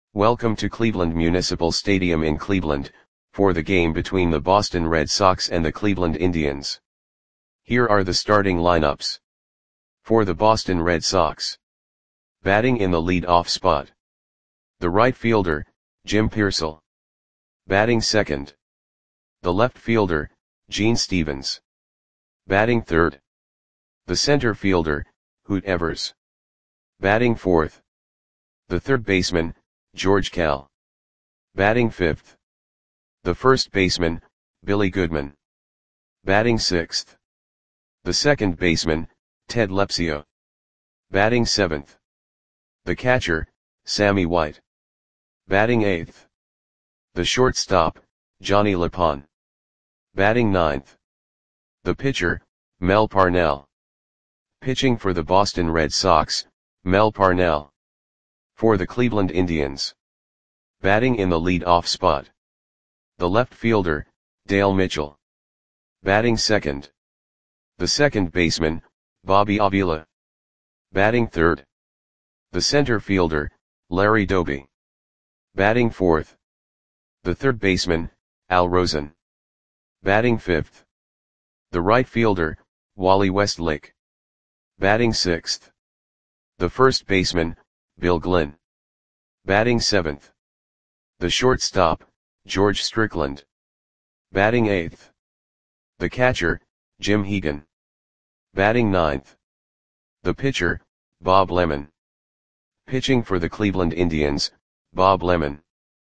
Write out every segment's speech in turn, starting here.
Welcome to Cleveland Municipal Stadium in Cleveland, for the game between the Boston Red Sox and the Cleveland Indians. Here are the starting lineups. For the Boston Red Sox. Batting in the lead-off spot. The right fielder, Jim Piersall. Batting second. The left fielder, Gene Stevens. Batting third. The center fielder, Hoot Evers. Batting fourth. The third baseman, George Kell. Batting fifth. The first baseman, Billy Goodman. Batting sixth. The second baseman, Ted Lepsio. Batting seventh. The catcher, Sammy White. Batting eighth. The shortstop, Johnny LePon. Batting ninth. The pitcher, Mel Parnell. Pitching for the Boston Red Sox, Mel Parnell. For the Cleveland Indians. Batting in the lead-off spot. The left fielder, Dale Mitchell. Batting second. The second baseman, Bobby Avila. Batting third. The center fielder, Larry Doby. Batting fourth. The third baseman, Al Rosen. Batting fifth. The right fielder, Wally Westlake. Batting sixth. The first baseman, Bill Glynn. Batting seventh. The shortstop, George Strickland. Batting eighth. The catcher, Jim Hegan. Batting ninth. The pitcher, Bob Lemon. Pitching for the Cleveland Indians, Bob Lemon.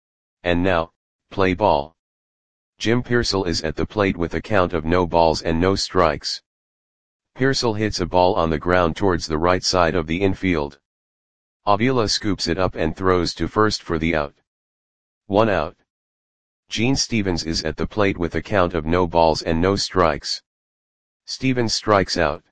And now, play ball. Jim Piersall is at the plate with a count of no balls and no strikes. Piersall hits a ball on the ground towards the right side of the infield. Avila scoops it up and throws to first for the out. 1 out. Gene Stevens is at the plate with a count of no balls and no strikes. Stevens strikes out.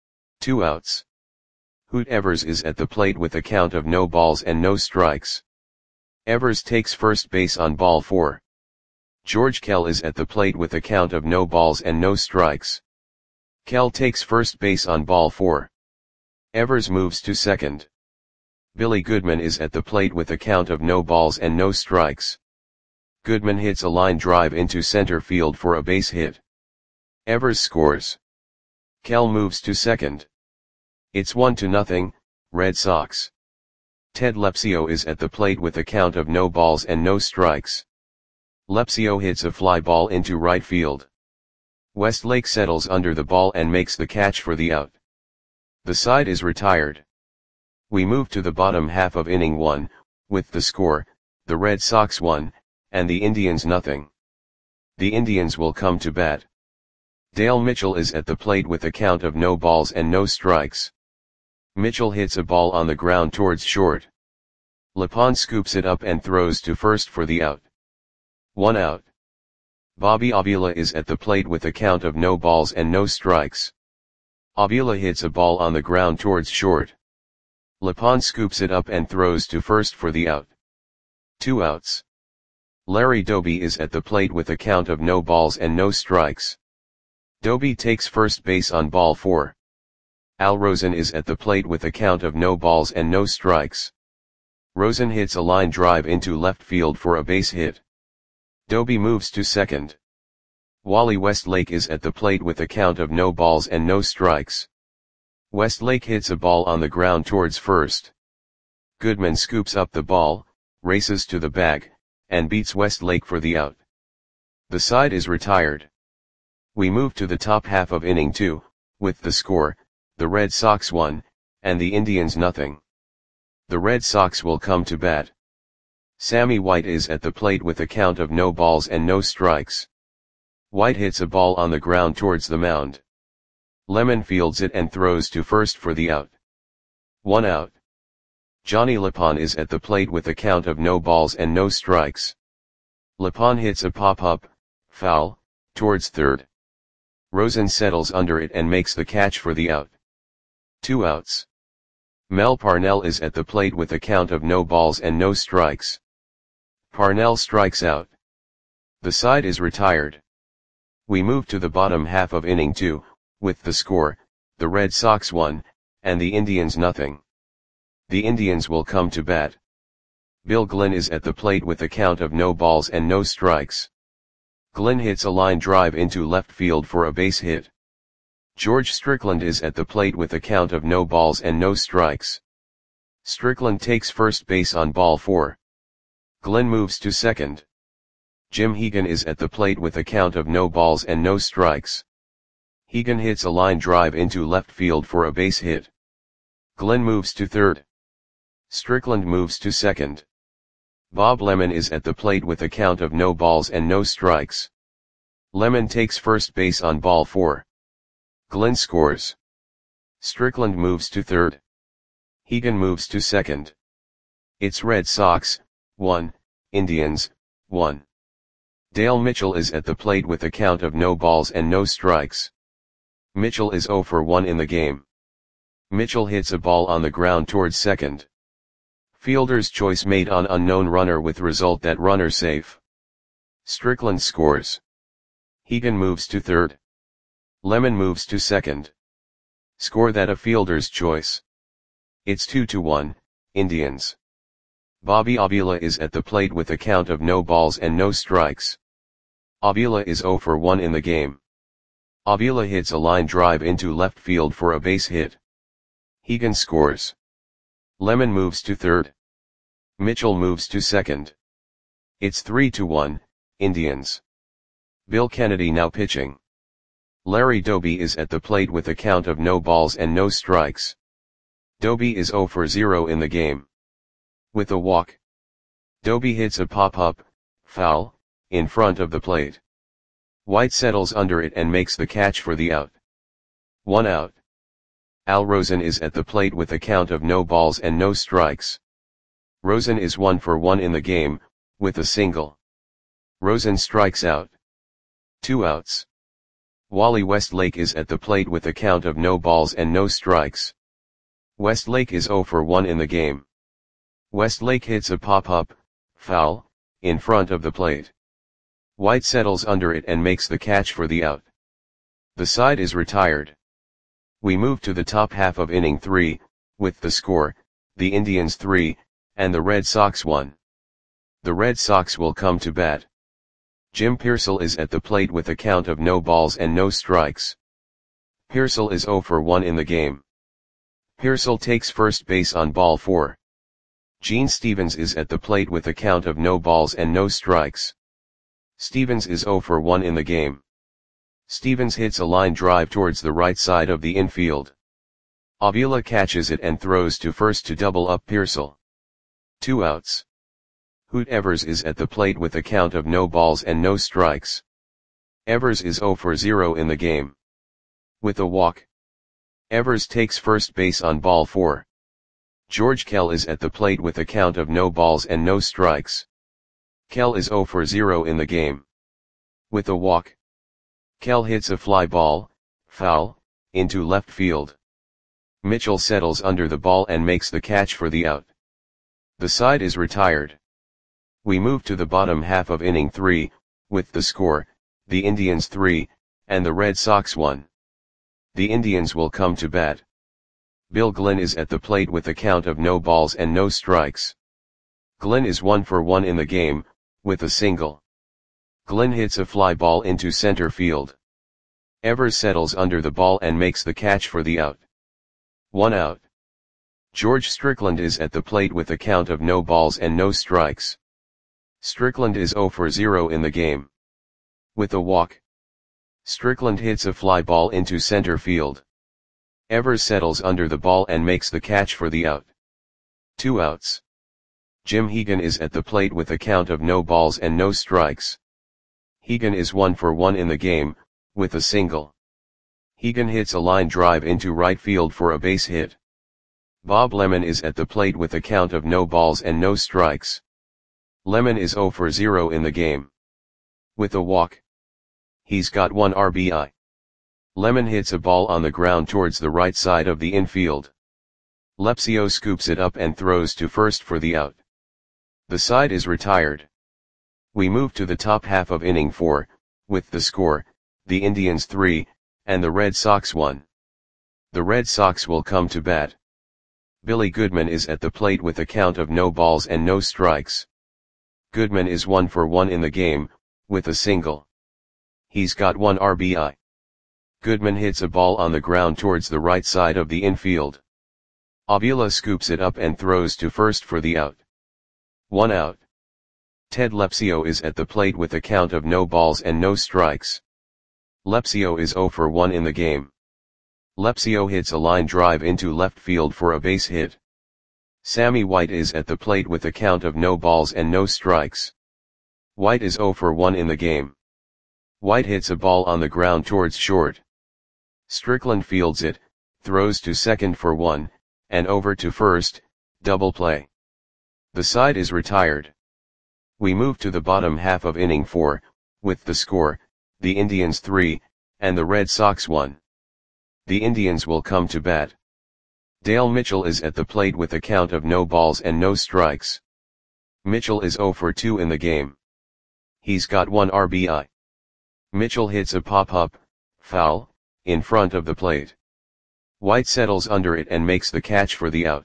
2 outs. Hoot Evers is at the plate with a count of no balls and no strikes. Evers takes first base on ball 4. George Kell is at the plate with a count of no balls and no strikes. Kell takes first base on ball 4. Evers moves to second. Billy Goodman is at the plate with a count of no balls and no strikes. Goodman hits a line drive into center field for a base hit. Evers scores. Kell moves to second. It's 1-0, Red Sox. Ted Lepsio is at the plate with a count of no balls and no strikes. Lepsio hits a fly ball into right field. Westlake settles under the ball and makes the catch for the out. The side is retired. We move to the bottom half of inning 1, with the score, the Red Sox 1, and the Indians 0. The Indians will come to bat. Dale Mitchell is at the plate with a count of no balls and no strikes. Mitchell hits a ball on the ground towards short. LePon scoops it up and throws to first for the out. 1 out. Bobby Avila is at the plate with a count of no balls and no strikes. Avila hits a ball on the ground towards short. LePon scoops it up and throws to first for the out. 2 outs. Larry Doby is at the plate with a count of no balls and no strikes. Doby takes first base on ball 4. Al Rosen is at the plate with a count of no balls and no strikes. Rosen hits a line drive into left field for a base hit. Doby moves to second. Wally Westlake is at the plate with a count of no balls and no strikes. Westlake hits a ball on the ground towards first. Goodman scoops up the ball, races to the bag, and beats Westlake for the out. The side is retired. We move to the top half of inning 2, with the score, the Red Sox 1, and the Indians 0. The Red Sox will come to bat. Sammy White is at the plate with a count of no balls and no strikes. White hits a ball on the ground towards the mound. Lemon fields it and throws to first for the out. 1 out. Johnny LePon is at the plate with a count of no balls and no strikes. LePon hits a pop-up, foul, towards third. Rosen settles under it and makes the catch for the out. 2 outs. Mel Parnell is at the plate with a count of no balls and no strikes. Parnell strikes out. The side is retired. We move to the bottom half of inning 2, with the score, the Red Sox 1, and the Indians 0. The Indians will come to bat. Bill Glynn is at the plate with a count of no balls and no strikes. Glynn hits a line drive into left field for a base hit. George Strickland is at the plate with a count of no balls and no strikes. Strickland takes first base on ball 4. Glynn moves to second. Jim Hegan is at the plate with a count of no balls and no strikes. Hegan hits a line drive into left field for a base hit. Glynn moves to third. Strickland moves to second. Bob Lemon is at the plate with a count of no balls and no strikes. Lemon takes first base on ball 4. Glynn scores. Strickland moves to third. Hegan moves to second. It's Red Sox, 1, Indians, 1. Dale Mitchell is at the plate with a count of no balls and no strikes. Mitchell is 0 for 1 in the game. Mitchell hits a ball on the ground towards second. Fielder's choice made on unknown runner with result that runner safe. Strickland scores. Hegan moves to third. Lemon moves to second. Score that a fielder's choice. It's 2-1, Indians. Bobby Avila is at the plate with a count of no balls and no strikes. Avila is 0 for 1 in the game. Avila hits a line drive into left field for a base hit. Hegan scores. Lemon moves to third. Mitchell moves to second. It's 3-1, Indians. Bill Kennedy now pitching. Larry Doby is at the plate with a count of no balls and no strikes. Doby is 0 for 0 in the game. With a walk. Doby hits a pop-up, foul, in front of the plate. White settles under it and makes the catch for the out. 1 out. Al Rosen is at the plate with a count of no balls and no strikes. Rosen is 1 for 1 in the game, with a single. Rosen strikes out. 2 outs. Wally Westlake is at the plate with a count of no balls and no strikes. Westlake is 0 for 1 in the game. Westlake hits a pop-up, foul, in front of the plate. White settles under it and makes the catch for the out. The side is retired. We move to the top half of inning 3, with the score, the Indians 3, and the Red Sox 1. The Red Sox will come to bat. Jim Piersall is at the plate with a count of no balls and no strikes. Piersall is 0 for 1 in the game. Piersall takes first base on ball 4. Gene Stevens is at the plate with a count of no balls and no strikes. Stevens is 0 for 1 in the game. Stevens hits a line drive towards the right side of the infield. Avila catches it and throws to first to double up Piersall. 2 outs. Hoot Evers is at the plate with a count of no balls and no strikes. Evers is 0 for 0 in the game. With a walk. Evers takes first base on ball 4. George Kell is at the plate with a count of no balls and no strikes. Kell is 0 for 0 in the game. With a walk. Kell hits a fly ball, foul, into left field. Mitchell settles under the ball and makes the catch for the out. The side is retired. We move to the bottom half of inning 3, with the score, the Indians 3, and the Red Sox 1. The Indians will come to bat. Bill Glynn is at the plate with a count of no balls and no strikes. Glynn is 1 for 1 in the game, with a single. Glynn hits a fly ball into center field. Evers settles under the ball and makes the catch for the out. 1 out. George Strickland is at the plate with a count of no balls and no strikes. Strickland is 0 for 0 in the game. With a walk. Strickland hits a fly ball into center field. Evers settles under the ball and makes the catch for the out. 2 outs. Jim Hegan is at the plate with a count of no balls and no strikes. Hegan is 1 for 1 in the game, with a single. Hegan hits a line drive into right field for a base hit. Bob Lemon is at the plate with a count of no balls and no strikes. Lemon is 0 for 0 in the game. With a walk. He's got 1 RBI. Lemon hits a ball on the ground towards the right side of the infield. Lepsio scoops it up and throws to first for the out. The side is retired. We move to the top half of inning 4, with the score, the Indians 3, and the Red Sox 1. The Red Sox will come to bat. Billy Goodman is at the plate with a count of no balls and no strikes. Goodman is 1 for 1 in the game, with a single. He's got 1 RBI. Goodman hits a ball on the ground towards the right side of the infield. Avila scoops it up and throws to first for the out. 1 out. Ted Lepsio is at the plate with a count of no balls and no strikes. Lepsio is 0 for 1 in the game. Lepsio hits a line drive into left field for a base hit. Sammy White is at the plate with a count of no balls and no strikes. White is 0 for 1 in the game. White hits a ball on the ground towards short. Strickland fields it, throws to second for 1, and over to first, double play. The side is retired. We move to the bottom half of inning 4, with the score, the Indians 3, and the Red Sox 1. The Indians will come to bat. Dale Mitchell is at the plate with a count of no balls and no strikes. Mitchell is 0 for 2 in the game. He's got 1 RBI. Mitchell hits a pop-up, foul, in front of the plate. White settles under it and makes the catch for the out.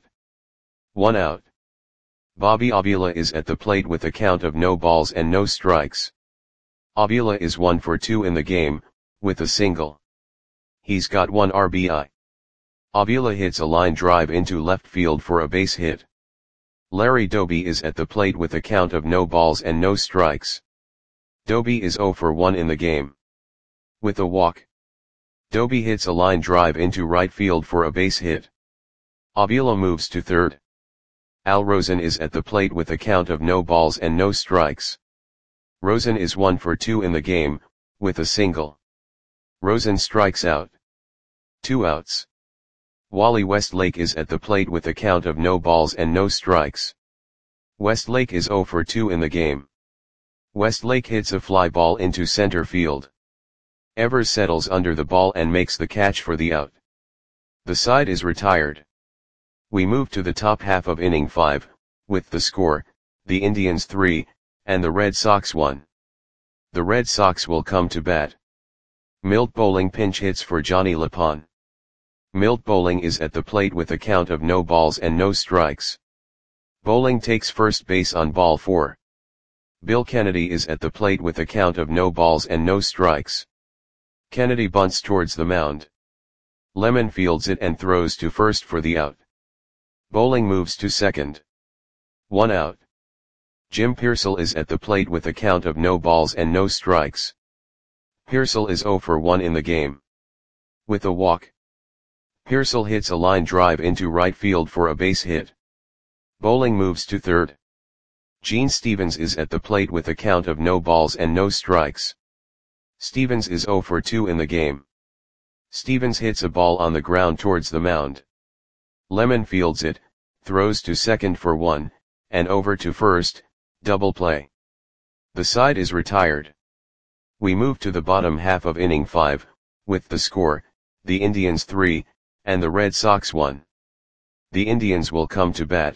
1 out. Bobby Avila is at the plate with a count of no balls and no strikes. Avila is 1 for 2 in the game, with a single. He's got 1 RBI. Avila hits a line drive into left field for a base hit. Larry Doby is at the plate with a count of no balls and no strikes. Doby is 0 for 1 in the game. With a walk. Doby hits a line drive into right field for a base hit. Avila moves to third. Al Rosen is at the plate with a count of no balls and no strikes. Rosen is 1 for 2 in the game, with a single. Rosen strikes out. 2 outs. Wally Westlake is at the plate with a count of no balls and no strikes. Westlake is 0 for 2 in the game. Westlake hits a fly ball into center field. Evers settles under the ball and makes the catch for the out. The side is retired. We move to the top half of inning 5, with the score, the Indians 3, and the Red Sox 1. The Red Sox will come to bat. Milt Bowling pinch hits for Johnny Lapon. Milt Bowling is at the plate with a count of no balls and no strikes. Bowling takes first base on ball 4. Bill Kennedy is at the plate with a count of no balls and no strikes. Kennedy bunts towards the mound. Lemon fields it and throws to first for the out. Bowling moves to second. 1 out. Jim Pearsall is at the plate with a count of no balls and no strikes. Pearsall is 0 for 1 in the game. With a walk. Pearsall hits a line drive into right field for a base hit. Bowling moves to third. Gene Stevens is at the plate with a count of no balls and no strikes. Stevens is 0 for 2 in the game. Stevens hits a ball on the ground towards the mound. Lemon fields it, throws to second for 1, and over to first, double play. The side is retired. We move to the bottom half of inning 5, with the score, the Indians 3, and the Red Sox 1. The Indians will come to bat.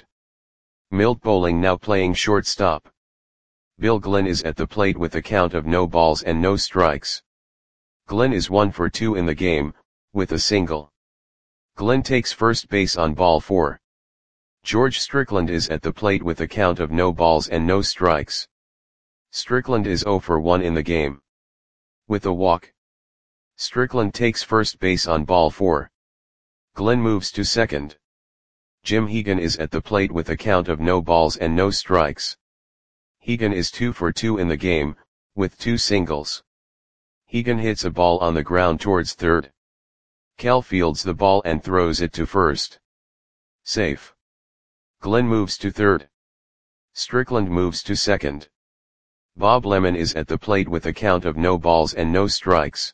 Milt Bowling now playing shortstop. Bill Glenn is at the plate with a count of no balls and no strikes. Glenn is 1 for 2 in the game, with a single. Glenn takes first base on ball 4. George Strickland is at the plate with a count of no balls and no strikes. Strickland is 0 for 1 in the game. With a walk. Strickland takes first base on ball 4. Glenn moves to second. Jim Hegan is at the plate with a count of no balls and no strikes. Hegan is 2 for 2 in the game, with 2 singles. Hegan hits a ball on the ground towards third. Cal fields the ball and throws it to first. Safe. Glenn moves to third. Strickland moves to second. Bob Lemon is at the plate with a count of no balls and no strikes.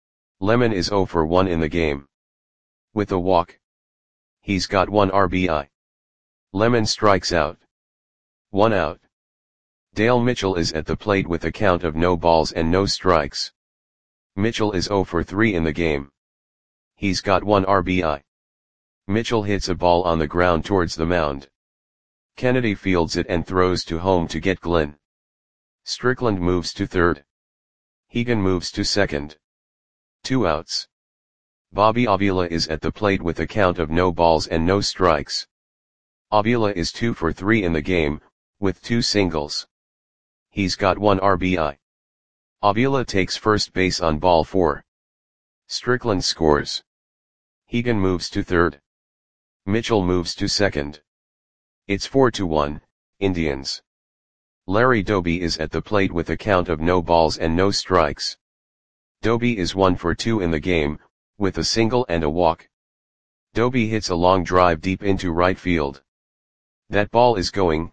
Lemon is 0 for 1 in the game. With a walk. He's got 1 RBI. Lemon strikes out. 1 out. Dale Mitchell is at the plate with a count of no balls and no strikes. Mitchell is 0 for 3 in the game. He's got 1 RBI. Mitchell hits a ball on the ground towards the mound. Kennedy fields it and throws to home to get Glenn. Strickland moves to third. Hegan moves to second. 2 outs. Bobby Avila is at the plate with a count of no balls and no strikes. Avila is 2 for 3 in the game, with 2 singles. He's got 1 RBI. Avila takes first base on ball 4. Strickland scores. Hegan moves to third. Mitchell moves to second. It's 4-1, Indians. Larry Doby is at the plate with a count of no balls and no strikes. Doby is 1 for 2 in the game, with a single and a walk. Doby hits a long drive deep into right field. That ball is gone.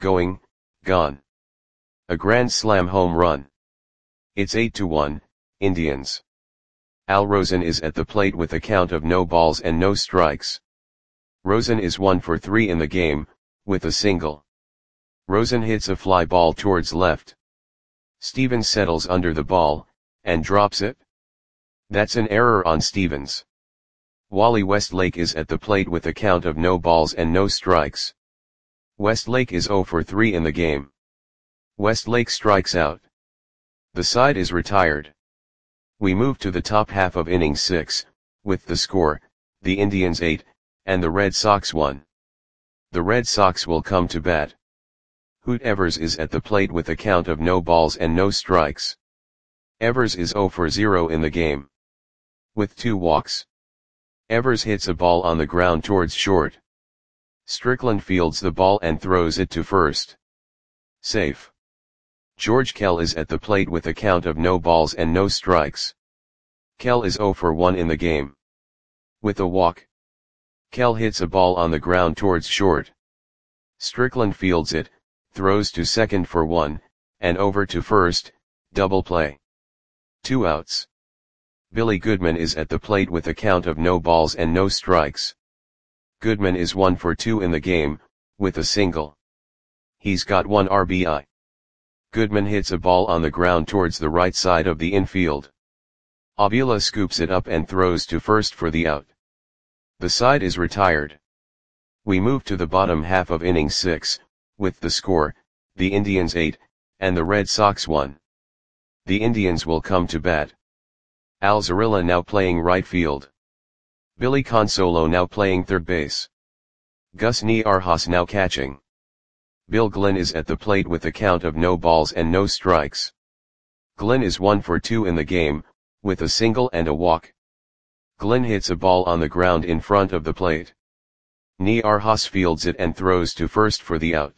A grand slam home run. It's 8-1, Indians. Al Rosen is at the plate with a count of no balls and no strikes. Rosen is 1 for 3 in the game, with a single. Rosen hits a fly ball towards left. Stevens settles under the ball, and drops it. That's an error on Stevens. Wally Westlake is at the plate with a count of no balls and no strikes. Westlake is 0 for 3 in the game. Westlake strikes out. The side is retired. We move to the top half of inning 6, with the score, the Indians 8, and the Red Sox 1. The Red Sox will come to bat. Hoot Evers is at the plate with a count of no balls and no strikes. Evers is 0 for 0 in the game. With 2 walks. Evers hits a ball on the ground towards short. Strickland fields the ball and throws it to first. Safe. George Kell is at the plate with a count of no balls and no strikes. Kell is 0 for 1 in the game. With a walk. Kell hits a ball on the ground towards short. Strickland fields it, throws to second for 1, and over to first, double play. 2 outs. Billy Goodman is at the plate with a count of no balls and no strikes. Goodman is 1 for 2 in the game, with a single. He's got 1 RBI. Goodman hits a ball on the ground towards the right side of the infield. Avila scoops it up and throws to first for the out. The side is retired. We move to the bottom half of inning 6, with the score, the Indians 8, and the Red Sox 1. The Indians will come to bat. Al Zarilla now playing right field. Billy Consolo now playing third base. Gus Niarjas now catching. Bill Glenn is at the plate with a count of no balls and no strikes. Glenn is 1 for 2 in the game, with a single and a walk. Glenn hits a ball on the ground in front of the plate. Niarjas fields it and throws to first for the out.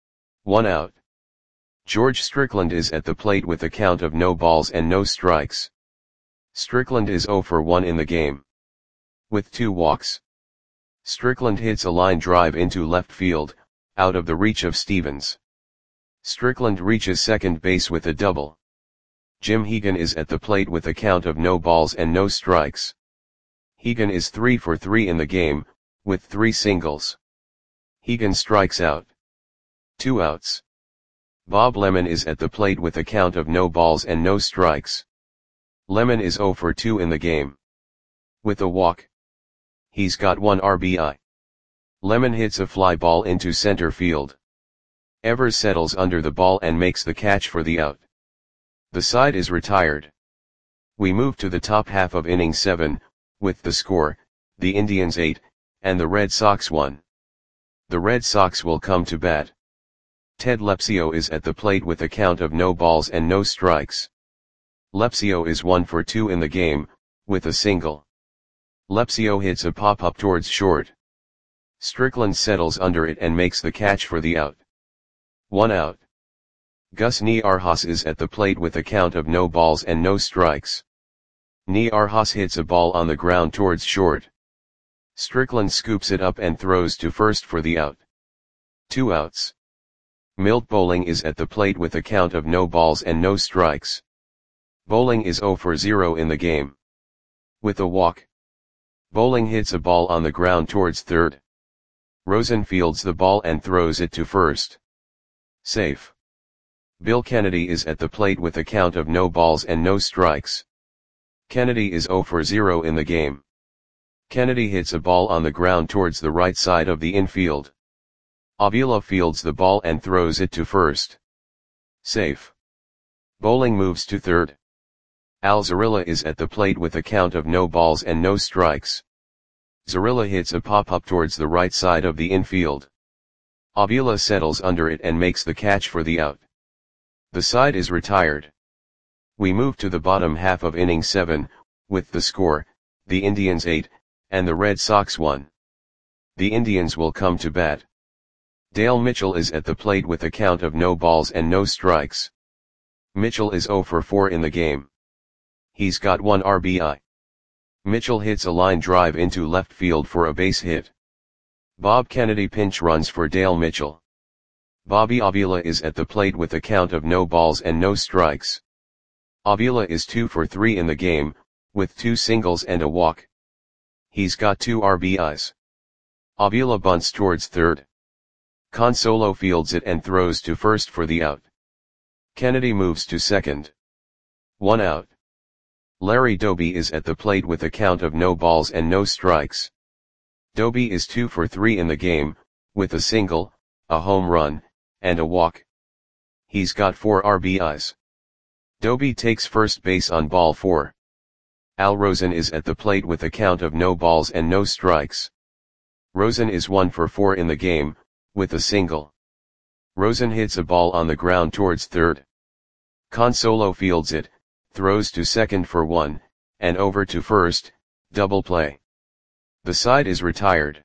1 out. George Strickland is at the plate with a count of no balls and no strikes. Strickland is 0 for 1 in the game. With 2 walks. Strickland hits a line drive into left field, out of the reach of Stevens. Strickland reaches second base with a double. Jim Hegan is at the plate with a count of no balls and no strikes. Hegan is 3 for 3 in the game, with 3 singles. Hegan strikes out. 2 outs. Bob Lemon is at the plate with a count of no balls and no strikes. Lemon is 0 for 2 in the game. With a walk. He's got 1 RBI. Lemon hits a fly ball into center field. Evers settles under the ball and makes the catch for the out. The side is retired. We move to the top half of inning 7, with the score, the Indians 8, and the Red Sox 1. The Red Sox will come to bat. Ted Lepsio is at the plate with a count of no balls and no strikes. Lepsio is 1 for 2 in the game, with a single. Lepsio hits a pop-up towards short. Strickland settles under it and makes the catch for the out. 1 out. Gus Niarjas is at the plate with a count of no balls and no strikes. Niarjas hits a ball on the ground towards short. Strickland scoops it up and throws to first for the out. 2 outs. Milt Bowling is at the plate with a count of no balls and no strikes. Bowling is 0 for 0 in the game. With a walk. Bowling hits a ball on the ground towards third. Rosen fields the ball and throws it to first. Safe. Bill Kennedy is at the plate with a count of no balls and no strikes. Kennedy is 0 for 0 in the game. Kennedy hits a ball on the ground towards the right side of the infield. Avila fields the ball and throws it to first. Safe. Bowling moves to third. Al Zarilla is at the plate with a count of no balls and no strikes. Zarilla hits a pop-up towards the right side of the infield. Avila settles under it and makes the catch for the out. The side is retired. We move to the bottom half of inning 7, with the score, the Indians 8, and the Red Sox 1. The Indians will come to bat. Dale Mitchell is at the plate with a count of no balls and no strikes. Mitchell is 0 for 4 in the game. He's got 1 RBI. Mitchell hits a line drive into left field for a base hit. Bob Kennedy pinch runs for Dale Mitchell. Bobby Avila is at the plate with a count of no balls and no strikes. Avila is 2 for 3 in the game, with 2 singles and a walk. He's got 2 RBIs. Avila bunts towards third. Consolo fields it and throws to first for the out. Kennedy moves to second. 1 out. Larry Doby is at the plate with a count of no balls and no strikes. Doby is 2 for 3 in the game, with a single, a home run, and a walk. He's got 4 RBIs. Doby takes first base on ball 4. Al Rosen is at the plate with a count of no balls and no strikes. Rosen is 1 for 4 in the game, with a single. Rosen hits a ball on the ground towards third. Consolo fields it, throws to second for 1, and over to first, double play. The side is retired.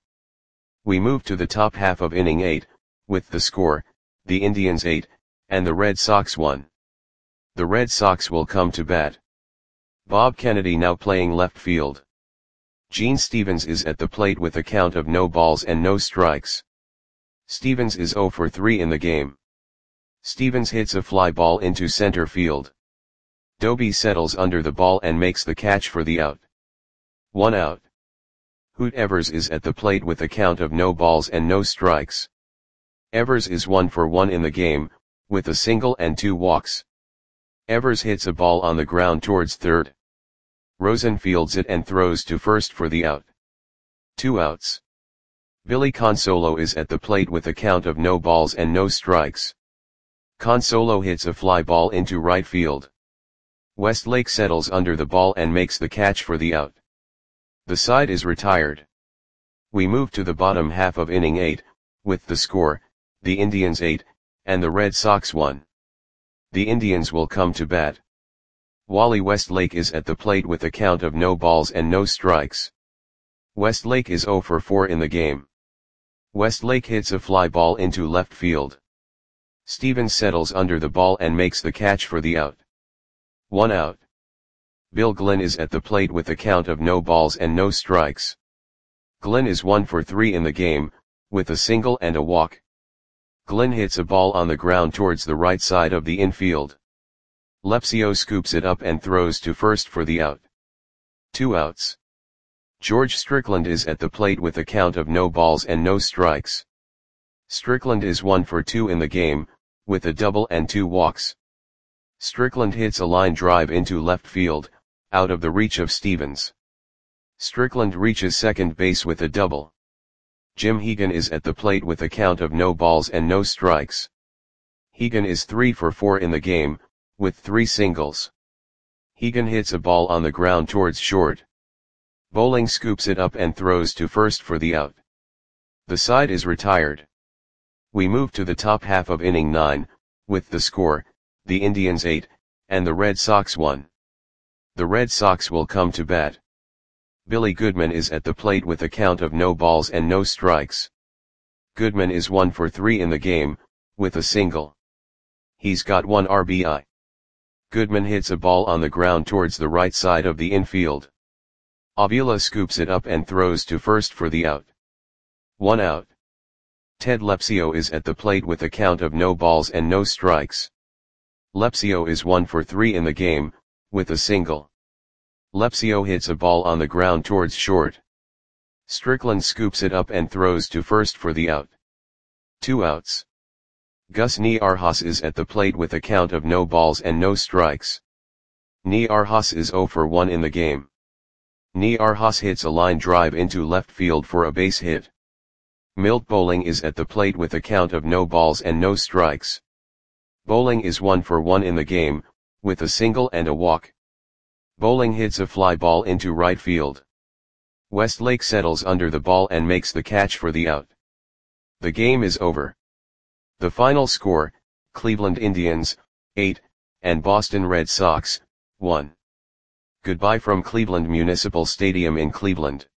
We move to the top half of inning 8, with the score, the Indians 8, and the Red Sox 1. The Red Sox will come to bat. Bob Kennedy now playing left field. Gene Stevens is at the plate with a count of no balls and no strikes. Stevens is 0 for 3 in the game. Stevens hits a fly ball into center field. Doby settles under the ball and makes the catch for the out. 1 out. Hoot Evers is at the plate with a count of no balls and no strikes. Evers is 1 for 1 in the game, with a single and 2 walks. Evers hits a ball on the ground towards third. Rosen fields it and throws to first for the out. 2 outs. Billy Consolo is at the plate with a count of no balls and no strikes. Consolo hits a fly ball into right field. Westlake settles under the ball and makes the catch for the out. The side is retired. We move to the bottom half of inning 8, with the score, the Indians 8, and the Red Sox 1. The Indians will come to bat. Wally Westlake is at the plate with a count of no balls and no strikes. Westlake is 0 for 4 in the game. Westlake hits a fly ball into left field. Stevens settles under the ball and makes the catch for the out. 1 out. Bill Glenn is at the plate with a count of no balls and no strikes. Glenn is 1 for 3 in the game, with a single and a walk. Glenn hits a ball on the ground towards the right side of the infield. Lepsio scoops it up and throws to first for the out. 2 outs. George Strickland is at the plate with a count of no balls and no strikes. Strickland is 1 for 2 in the game, with a double and 2 walks. Strickland hits a line drive into left field, out of the reach of Stevens. Strickland reaches second base with a double. Jim Hegan is at the plate with a count of no balls and no strikes. Hegan is 3 for 4 in the game, with 3 singles. Hegan hits a ball on the ground towards short. Bowling scoops it up and throws to first for the out. The side is retired. We move to the top half of inning 9, with the score, the Indians 8, and the Red Sox 1. The Red Sox will come to bat. Billy Goodman is at the plate with a count of no balls and no strikes. Goodman is 1 for 3 in the game, with a single. He's got 1 RBI. Goodman hits a ball on the ground towards the right side of the infield. Avila scoops it up and throws to first for the out. 1 out. Ted Lepsio is at the plate with a count of no balls and no strikes. Lepsio is 1 for 3 in the game, with a single. Lepsio hits a ball on the ground towards short. Strickland scoops it up and throws to first for the out. 2 outs. Gus Niarjas is at the plate with a count of no balls and no strikes. Niarjas is 0 for 1 in the game. Niarjas hits a line drive into left field for a base hit. Milt Bowling is at the plate with a count of no balls and no strikes. Bowling is 1 for 1 in the game, with a single and a walk. Bowling hits a fly ball into right field. Westlake settles under the ball and makes the catch for the out. The game is over. The final score, Cleveland Indians, 8, and Boston Red Sox, 1. Goodbye from Cleveland Municipal Stadium in Cleveland.